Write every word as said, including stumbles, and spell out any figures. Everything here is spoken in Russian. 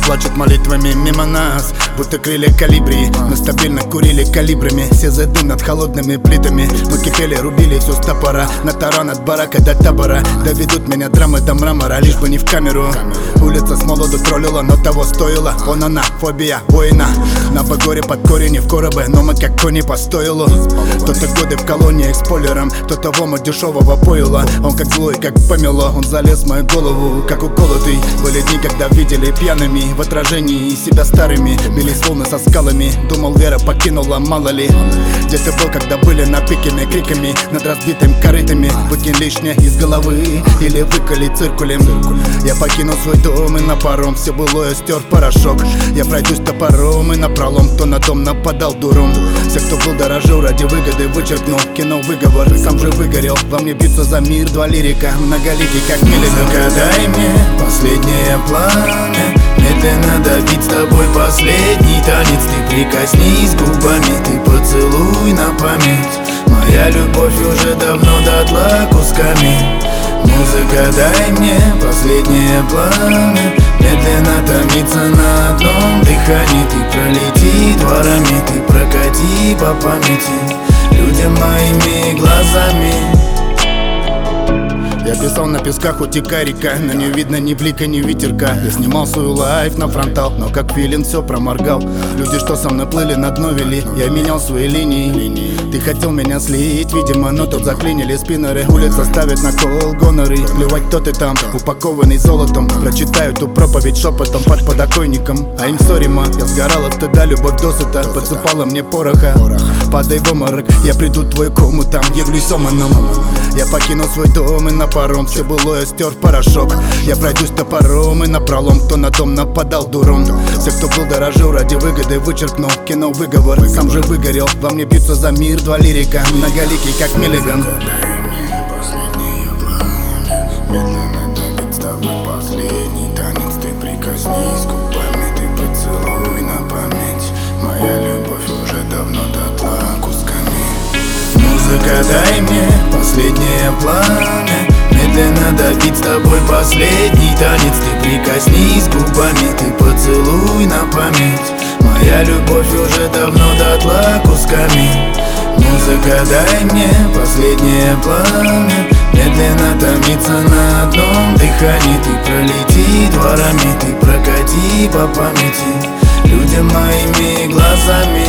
плачут молитвами мимо нас, будто крылья калибри. Мы стабильно курили калибрами, все зайду над холодными плитами. Мы кипели, рубили все с топора, на таран от барака до табора. Доведут меня драмы до мрамора, лишь бы не в камеру. Улица с молоду троллила, но того стоила. Вон она, фобия воина. На Багоре под корень в коробе, но мы как кони по стоилу. Кто-то годы в колониях с полером, кто-то вома дешевого поила. Он как злой, как помело, он залез в мою голову, как уколотый. Были дни, когда видели пьяными в отражении себя старыми. Бились волны со скалами, думал, вера покинула, мало ли. Где ты был, когда были напикими криками над разбитым корытами? Выкинь лишнее из головы или выколи циркулем. Я покинул свой дом и на паром все былое стер в порошок. Я пройдусь топором и напролом, кто на дом нападал дуром. Все, кто был, дорожил ради выгоды, вычеркнул, кинул выговор, сам же выгорел. Во мне бьются за мир два лирика, многоликий как Миллиган. Дай мне последнее пламя, медленно добить с тобой последний танец. Ты прикоснись губами, ты поцелуй на память. Моя любовь уже давно дотла кусками. Музыка, дай мне последнее пламя, медленно томиться на одном дыхании. Ты пролети дворами, ты прокати по памяти людям моими глазами. Я писал на песках, утекай река, на нее видно ни блика, ни ветерка. Я снимал свою лайф на фронтал, но как филин все проморгал. Люди, что со мной плыли, на дно вели, я менял свои линии. Ты хотел меня слить, видимо, но тут заклинили спиннеры. Улица ставит на кол гоноры, плевать, кто ты там, упакованный золотом. Прочитаю ту проповедь шепотом под подоконником. А им сори, ма, я сгорал от стыда, любовь досыта подсыпала мне пороха. Падай в оморок, я приду в твою кому, там явлюсь оманом. Я покинул свой дом и на паром, все былое стер в порошок. Я пройдусь топором и напролом, кто на дом нападал дуром. Все, кто был, дорожил ради выгоды, вычеркнул, кинул выговор, сам же выгорел. Во мне бьются за мир два лирика, многоликий как Миллиган. Медленно добить с тобой последний танец. Ты прикоснись губами, ты поцелуй на память. Моя любовь уже давно дотла кусками. Музыка, дай мне последнее пламя, медленно добить с тобой последний танец. Ты прикоснись губами, ты поцелуй на память. Моя любовь уже давно дотла кусками. Музыка, дай мне последнее пламя, медленно томиться на одном дыхании. Ты пролети дворами, ты прокати по памяти людям моими глазами.